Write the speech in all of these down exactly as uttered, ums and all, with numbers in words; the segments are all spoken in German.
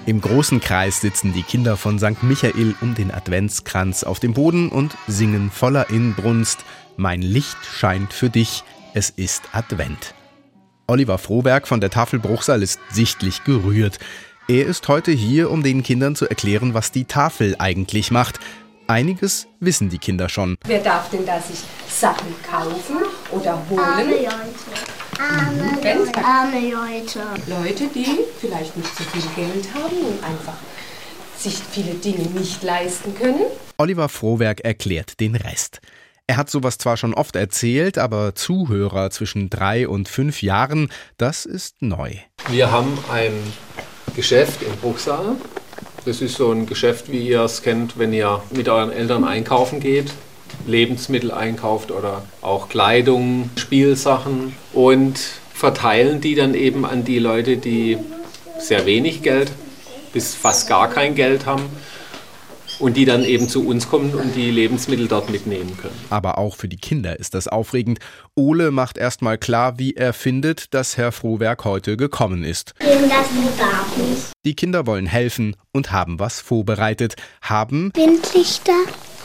Im großen Kreis sitzen die Kinder von Sankt Michael um den Adventskranz auf dem Boden und singen voller Inbrunst: Mein Licht scheint für dich, es ist Advent. Oliver Frohberg von der Tafel Bruchsal ist sichtlich gerührt. Er ist heute hier, um den Kindern zu erklären, was die Tafel eigentlich macht. Einiges wissen die Kinder schon. Wer darf denn da sich Sachen kaufen oder holen? Arme Leute. Arme, Leute. Arme Leute. Leute, die vielleicht nicht so viel Geld haben und einfach sich viele Dinge nicht leisten können. Oliver Frohberg erklärt den Rest. Er hat sowas zwar schon oft erzählt, aber Zuhörer zwischen drei und fünf Jahren, das ist neu. Wir haben ein Geschäft in Bruchsal. Das ist so ein Geschäft, wie ihr es kennt, wenn ihr mit euren Eltern einkaufen geht. Lebensmittel einkauft oder auch Kleidung, Spielsachen und verteilen die dann eben an die Leute, die sehr wenig Geld bis fast gar kein Geld haben und die dann eben zu uns kommen und die Lebensmittel dort mitnehmen können. Aber auch für die Kinder ist das aufregend. Ole macht erst mal klar, wie er findet, dass Herr Frohberg heute gekommen ist. Wegen das darf nicht. Die Kinder wollen helfen und haben was vorbereitet. Haben Windlichter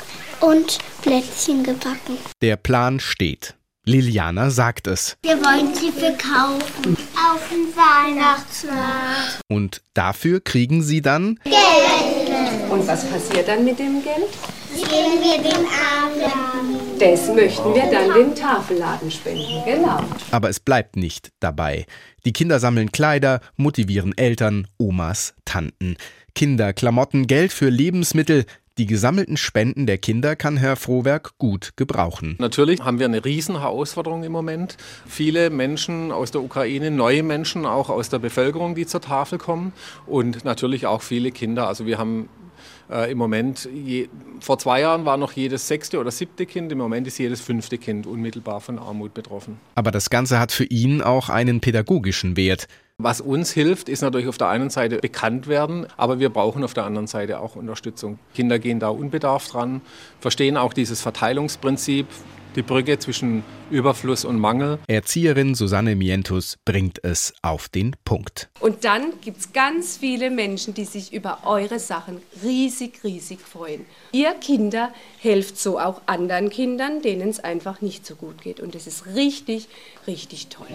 und Plätzchen gebacken. Der Plan steht. Liliana sagt es. Wir wollen sie verkaufen. Auf dem Weihnachtsmarkt. Und dafür kriegen sie dann Geld. Und was passiert dann mit dem Geld? Geben wir den Armen. Das möchten wir dann dem Tafelladen spenden, genau. Aber es bleibt nicht dabei. Die Kinder sammeln Kleider, motivieren Eltern, Omas, Tanten. Kinder, Klamotten, Geld für Lebensmittel. Die gesammelten Spenden der Kinder kann Herr Frohberg gut gebrauchen. Natürlich haben wir eine riesen Herausforderung im Moment. Viele Menschen aus der Ukraine, neue Menschen auch aus der Bevölkerung, die zur Tafel kommen und natürlich auch viele Kinder. Also wir haben äh, im Moment, je, vor zwei Jahren war noch jedes sechste oder siebte Kind, im Moment ist jedes fünfte Kind unmittelbar von Armut betroffen. Aber das Ganze hat für ihn auch einen pädagogischen Wert. Was uns hilft, ist natürlich auf der einen Seite bekannt werden, aber wir brauchen auf der anderen Seite auch Unterstützung. Kinder gehen da unbedarft ran, verstehen auch dieses Verteilungsprinzip, die Brücke zwischen Überfluss und Mangel. Erzieherin Susanne Mientus bringt es auf den Punkt. Und dann gibt es ganz viele Menschen, die sich über eure Sachen riesig, riesig freuen. Ihr Kinder helft so auch anderen Kindern, denen es einfach nicht so gut geht. Und das ist richtig, richtig toll.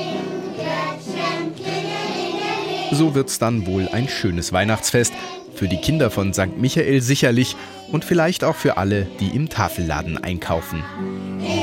So wird's dann wohl ein schönes Weihnachtsfest. Für die Kinder von Sankt Michael sicherlich und vielleicht auch für alle, die im Tafelladen einkaufen.